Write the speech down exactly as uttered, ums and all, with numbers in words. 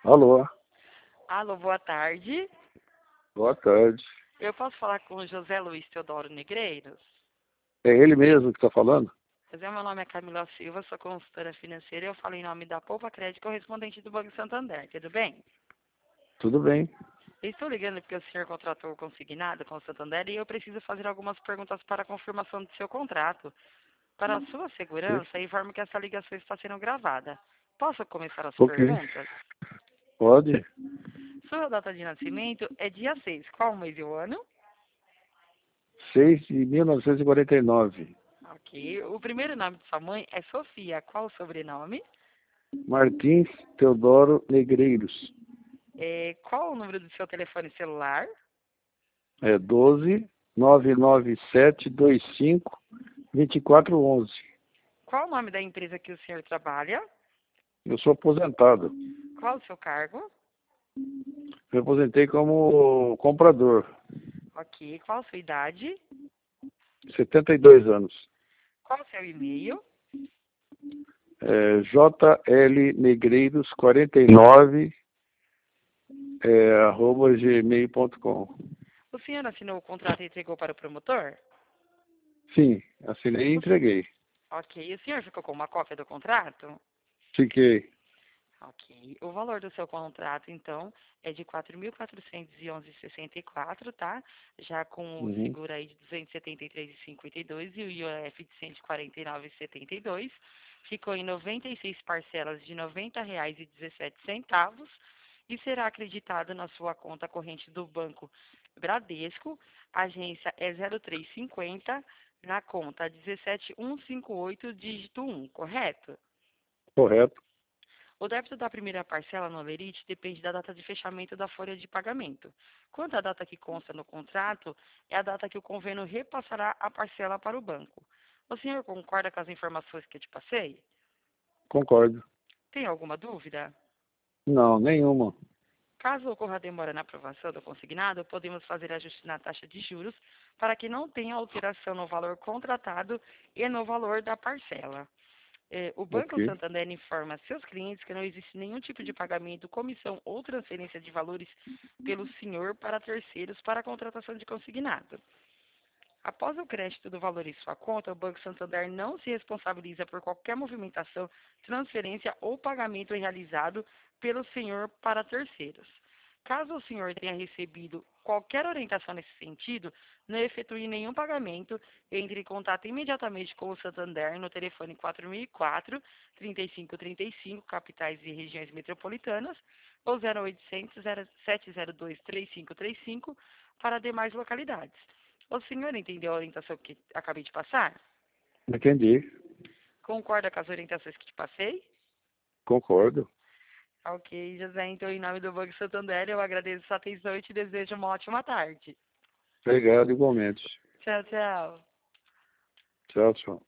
Alô, Alô, boa tarde. boa tarde. Eu posso falar com o José Luiz Teodoro Negreiros? É ele mesmo que está falando? José, meu nome é Camila Silva, sou consultora financeira e eu falo em nome da Poupa Crédito, correspondente do Banco Santander. Tudo bem? Tudo bem. Eu estou ligando porque o senhor contratou o consignado com o Santander e eu preciso fazer algumas perguntas para a confirmação do seu contrato. Para a sua Sim. segurança, informo que essa ligação está sendo gravada. Posso começar as Ok. perguntas? Pode? Sua data de nascimento é dia seis. Qual o mês e o ano? seis de mil novecentos e quarenta e nove. Ok. O primeiro nome de sua mãe é Sofia. Qual o sobrenome? Martins Teodoro Negreiros. É, qual o número do seu telefone celular? É doze, nove nove sete dois cinco, vinte e quatro onze. Qual o nome da empresa que o senhor trabalha? Eu sou aposentado. Qual o seu cargo? Me aposentei como comprador. Ok. Qual a sua idade? setenta e dois anos. Qual o seu e-mail? É, J L Negreiros quarenta e nove é, arroba gmail ponto com. O senhor assinou o contrato e entregou para o promotor? Sim, assinei e O s- entreguei. ok. O senhor ficou com uma cópia do contrato? Fiquei. Ok. O valor do seu contrato, então, é de quatro mil quatrocentos e onze vírgula sessenta e quatro, tá? Já com o Uhum. seguro aí de duzentos e setenta e três vírgula cinquenta e dois e o I O F de cento e quarenta e nove vírgula setenta e dois. Ficou em noventa e seis parcelas de noventa reais e dezessete centavos e será acreditado na sua conta corrente do Banco Bradesco. A agência é zero três cinquenta, na conta dezessete mil cento e cinquenta e oito, dígito um, correto? Correto. O débito da primeira parcela no Lerite depende da data de fechamento da folha de pagamento. Quanto à data que consta no contrato, é a data que o convênio repassará a parcela para o banco. O senhor concorda com as informações que eu te passei? Concordo. Tem alguma dúvida? Não, nenhuma. Caso ocorra demora na aprovação do consignado, podemos fazer ajuste na taxa de juros para que não tenha alteração no valor contratado e no valor da parcela. É, o Banco Ok. Santander informa seus clientes que não existe nenhum tipo de pagamento, comissão ou transferência de valores pelo senhor para terceiros para a contratação de consignado. Após o crédito do valor em sua conta, o Banco Santander não se responsabiliza por qualquer movimentação, transferência ou pagamento realizado pelo senhor para terceiros. Caso o senhor tenha recebido qualquer orientação nesse sentido, não efetue nenhum pagamento, entre em contato imediatamente com o Santander no telefone quatro mil e quatro, trinta e cinco trinta e cinco, capitais e regiões metropolitanas, ou zero oitocentos, sete zero dois, três cinco três cinco para demais localidades. O senhor entendeu a orientação que acabei de passar? Entendi. Concorda com as orientações que te passei? Concordo. Ok, José, então em nome do Banco Santander eu agradeço sua atenção e te desejo uma ótima tarde. Obrigado igualmente. Tchau, tchau. Tchau, tchau.